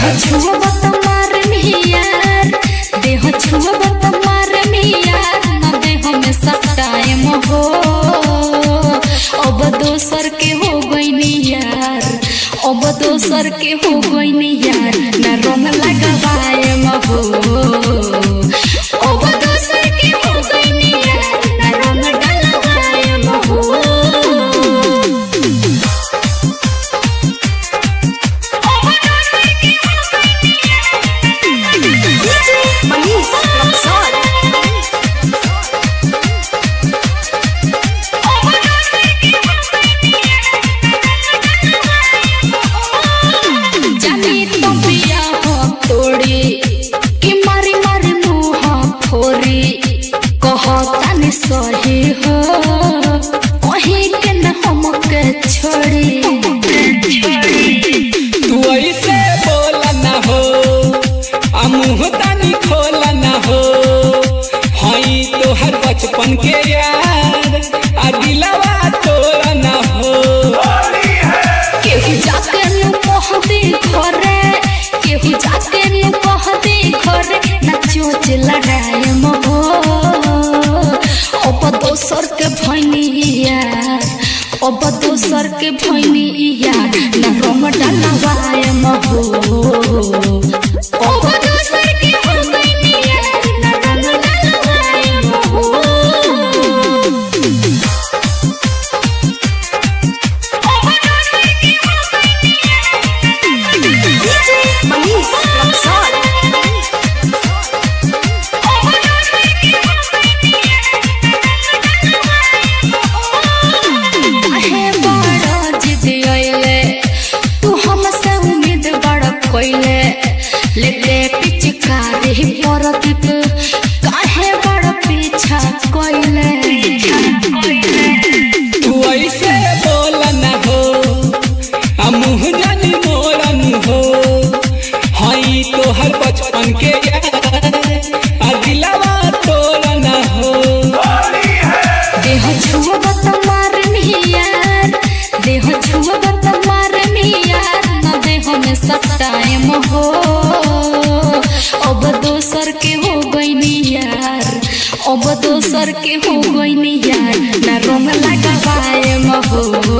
छुआ तमार मियार देह छुआ तमार मियार न देह में सटाएम हो अब दोसर के हो गईनी यार अब दोसर के हो गईनी यार न रंग लगावाएम हो अब दोसर के हो गईनी यार न रंग डलवाएम हो सही हो कहीं के न हमके छोड़ी तू ऐसे बोला ना हो मुँह तानी खोला ना हो हई तो हर बचपन के यार दिलवा तोड़ा ना हो केहू जाके नु कहते घरे केहू जाके नु कहते घरे न चोच लड़ाएम हो अब दोसर के भैनी यार अब दोसर के भैनी यार न रंग डलवाएम हो अब दोसर के हो गईनी यार न रंग डलवाएम हो लेते पिचकारी परदीप काहे बड़ पीछा कोइले तू ऐसे बोला ना हो मुँह जानी मोड़न हो हई तो हर बचपन के यार दिलवा तोड़ा ना हो देह छुआ तमार मियार देह छुआ तमार मियार न देह में सटाएम हो अब दोसर के हो गईनी यार अब दोसर के हो गईनी यार न रंग लगावाएम हो।